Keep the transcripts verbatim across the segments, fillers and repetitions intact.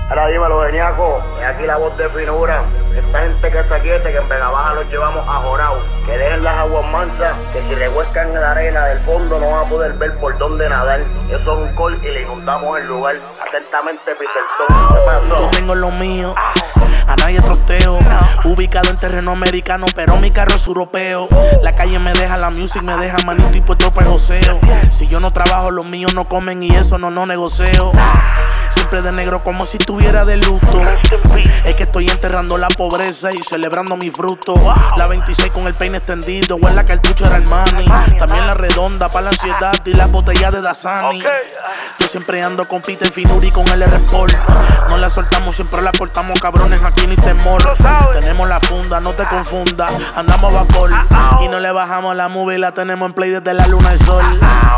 Ahora dímelo, geniaco, es aquí la voz de finura. Esta gente que está quieta, que en Vega Baja los llevamos a Jorao. Que dejen las aguas mansas, que si revuelcan en la arena del fondo no van a poder ver por dónde nadar. Eso es un col y le inundamos el lugar. Atentamente, Peterson. ¿Qué pasó? Yo tengo lo mío, a nadie trosteo. Ubicado en terreno americano, pero mi carro es europeo. La calle me deja, la music me deja, manito y puesto para el joseo. Si yo no trabajo, los míos no comen y eso no, no negocio. Siempre de negro como si estuviera de luto. Es que estoy enterrando la pobreza y celebrando mi fruto. La veintiséis con el peine extendido, o en la cartucho era Armani. También la redonda para la ansiedad y la botella de Dasani. Yo siempre ando con Peter Finuri con el R-Sport. No la soltamos, siempre la cortamos, cabrones, aquí ni temor. Tenemos la funda, no te confundas, andamos a vapor. Y no le bajamos la movie, la tenemos en play desde la luna y sol.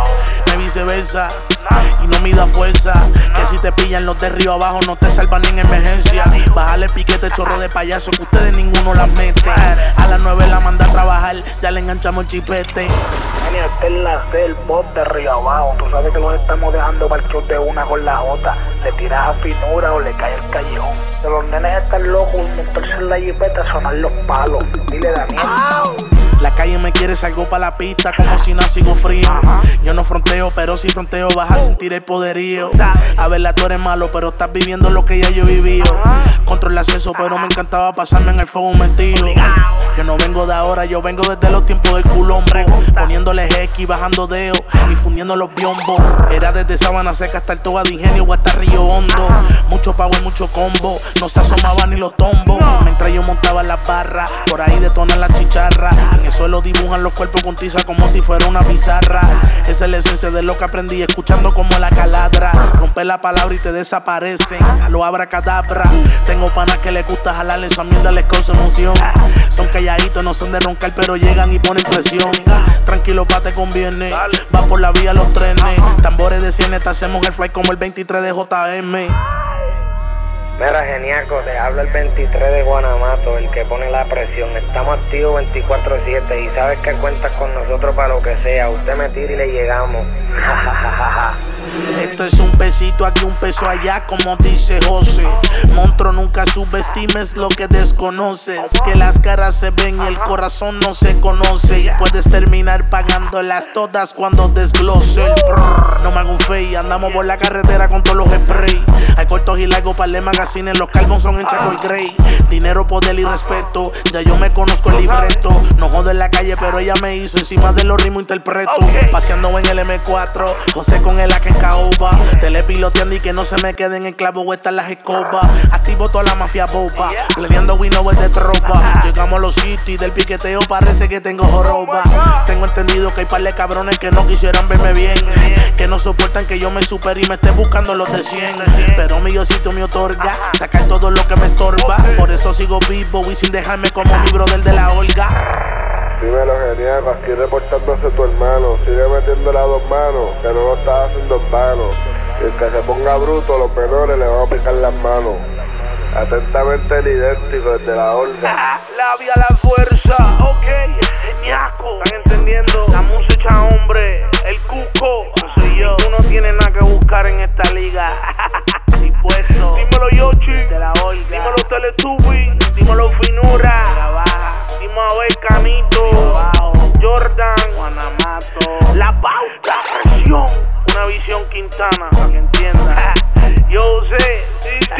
No viceversa, y no mida fuerza. Que si te pillan los de río abajo no te salvan ni en emergencia. Bájale piquete, chorro de payaso, que ustedes ninguno las mete. A las nueve la manda a trabajar, ya le enganchamos el chipete. Este es la C, el pop de río abajo. Tú sabes que los estamos dejando marchos de una con la otra. Le tiras a finura o le cae el callejón. De los nenes están locos, montarse en la jipeta, sonar los palos. Dile, Daniel. La calle me quiere, salgo pa' la pista como si no sigo frío. Yo no fronteo, pero si fronteo vas a sentir el poderío. A verla, tú eres malo, pero estás viviendo lo que ya yo he vivido. Control el acceso, pero me encantaba pasarme en el fuego metido. Yo no vengo de ahora, yo vengo desde los tiempos del culombo. Poniéndole X, bajando deo y fundiendo los biombos. Era desde Sabana Seca hasta el Toba de Ingenio o hasta Río Hondo. Mucho power, mucho combo, no se asomaban ni los tombos. Mientras yo montaba las barras, por ahí detonan las chicharras. En el suelo dibujan los cuerpos con tiza como si fuera una pizarra. Esa es la esencia de lo que aprendí, escuchando como la caladra. Rompe la palabra y te desaparecen, a lo abracadabra. Tengo panas que les gusta jalarle, esa mierda les causa emoción. Son calladitos, no son de roncar, pero llegan y ponen presión. Tranquilo, pa' te conviene, va por la vía los trenes. Tambores de cien, te hacemos el fly como el veintitrés de J M. Mira, geniaco, te habla el veintitrés de Guanamato, el que pone la presión. Estamos activos veinticuatro siete y sabes que cuentas con nosotros para lo que sea. Usted me tira y le llegamos. Esto es un pesito aquí, un peso allá, como dice José. Monstruo, nunca subestimes lo que desconoces. Que las caras se ven y el corazón no se conoce. Puedes terminar pagándolas todas cuando desglose el brrr. No me hago un fake, andamos por la carretera con todos los spray. Hay cortos y largos para el magazine, los calvos son en Chaco el Grey. Dinero, poder y respeto, ya yo me conozco el libreto. No jodo en la calle, pero ella me hizo, encima de los ritmos interpreto. Paseando en el M cuatro, José con el A que en caoba. Telepiloteando y que no se me queden en clavo o están las escobas. Activo toda la mafia boba, planeando Winnow de tropa. Llegamos a los sitios del piqueteo, parece que tengo joroba. Tengo entendido que hay par de cabrones que no quisieran verme bien, que no soportan que yo me supere y me esté buscando los de cien. Pero mi Diosito me otorga sacar todo lo que me estorba. Por eso sigo vivo y sin dejarme como mi brother de la Olga. Dímelo, genial, aquí reportándose tu hermano. Sigue metiéndole a dos manos, que no lo estás haciendo en vano. Y el que se ponga bruto, los menores le van a picar las manos. Atentamente el idéntico desde la Olga. La vía, la fuerza, ok, geniaco. ¿Están entendiendo? La música, hombre, el cuco, no soy yo. Tú no tienes nada que buscar en esta liga. Dispuesto. Dímelo Yoshi, de la Olga. Dímelo Teletubby, dímelo Finura, dímelo Abel Canito, Jordan, Guanamato, La Pauta, presión, una visión Quintana, para que entiendan. Yo sé,